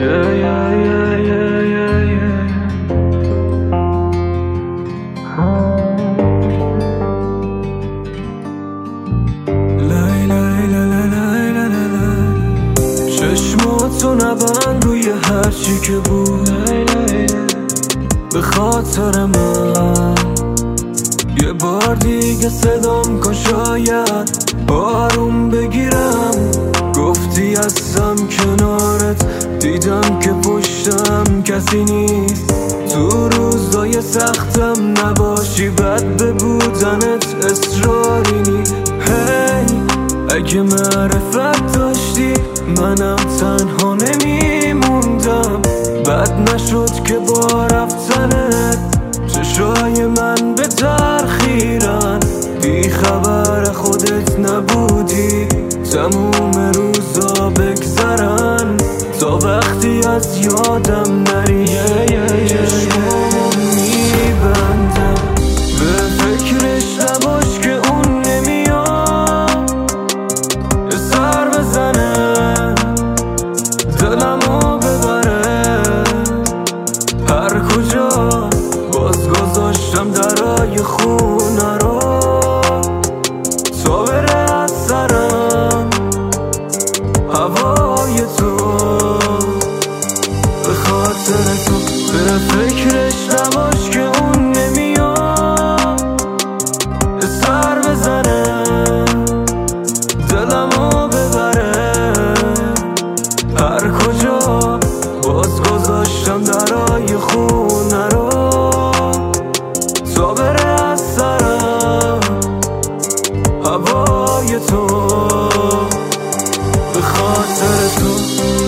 چشماتو نبند روی هرچی که بود، به خاطر من یه بار دیگه صدام کن، شاید آروم بگیرم. گفتی هستم کنارت، دیدم که پشتم کسی نیست. تو روزای سختم نباشی، بد به بودنت اصراری نیست. هی اگه معرفت داشتی منم تنها نمیموندم. بد نشد که با رفتنت چشای من به ترخیرن. بی خبر خودت نبودی، تموم روزا بگذرن تا وقتی از یادم نری. چشمامو میبندم، به فکرش نباش که اون نمیاد سر بزنه، دلمو ببره. هر کجا باز گذاشتم درای خونه رو تا بره از سرم هوای تو. به خاطر تو به فکرش نباش که اون نمیاد سر بزنه، دلمو ببره. هر کجا باز گذاشتم درای خونه رو تا بره از سرم هوای تو. به خاطر تو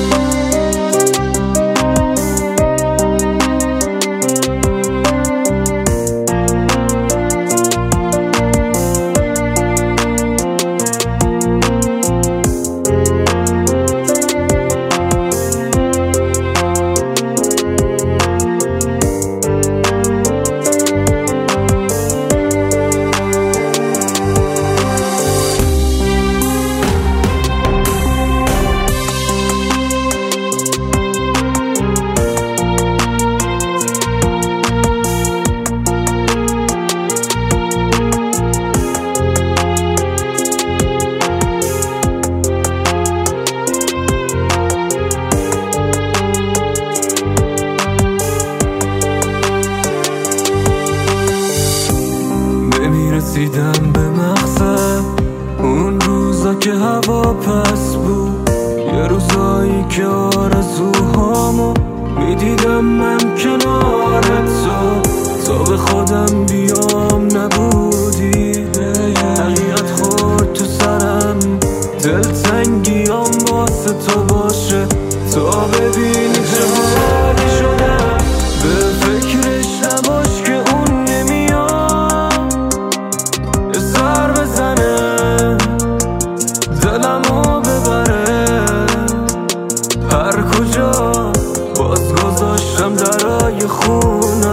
رسیدم به مقصد. اون روزا که هوا پس بود، یه روزایی که آرزوهامو میدیدم من کنارت تا به خودم بیام نبودی. حقیقت خورد تو سرم، دلتنگیام واسه تو باشه تا ببینی چه حالی شدم. به فکرش نباش که اون دلمو ببره. هر کجا باز گذاشتم درای خونه